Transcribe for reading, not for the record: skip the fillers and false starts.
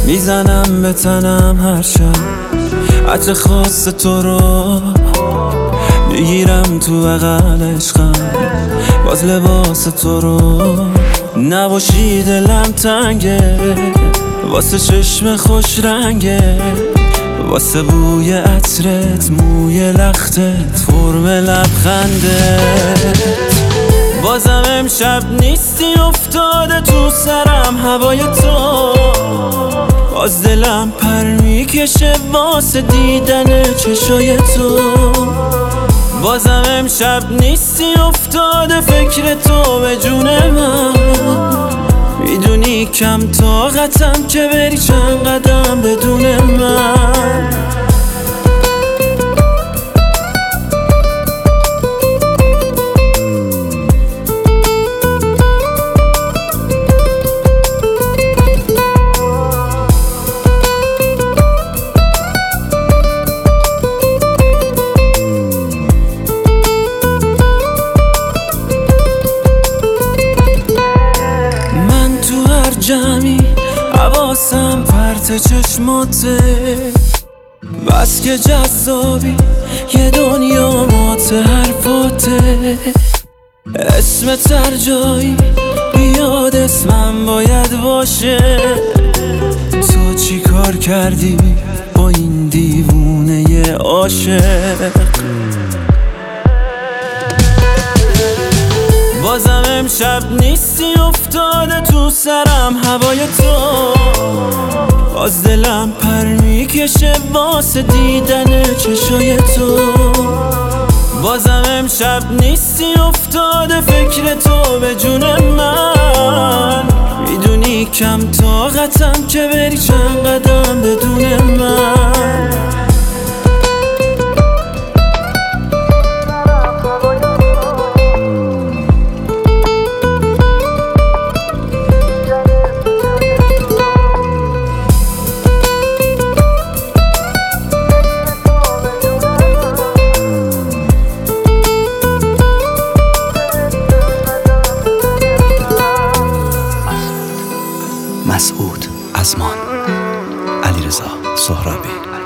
میزنم به تنم هر شب عطر خاص تو رو، میگیرم تو بغل عشقم باز لباس تو رو. نباشی دلم تنگه واسه چشم خوش رنگه، واسه بوی عطرت، موی لختت، فرم لبخندت. بازم امشب نیستی افتاده تو سرم هوای تو، باز دلم پر میکشه واسه دیدن چشای تو. بازم امشب نیستی افتاده فکر تو به جون من، میدونی کم طاقتم که بری چند قدم بدون من. جمعی حواسم پرت چشماته، بس که جذابی یه دنیا مات حرفاته. اسمت هر جایی بیاد اسمم باید باشه. تو چی کار کردی با این دیوونه عاشق؟ بازم امشب نیستی افتاده تو سرم هوای تو، باز دلم پر میکشه واسه دیدن چشای تو. بازم امشب نیستی افتاده فکر تو به جون من، میدونی کم طاقتم که بری چند قدم بدون من. مسعود ازمان، علیرضا سهرابی.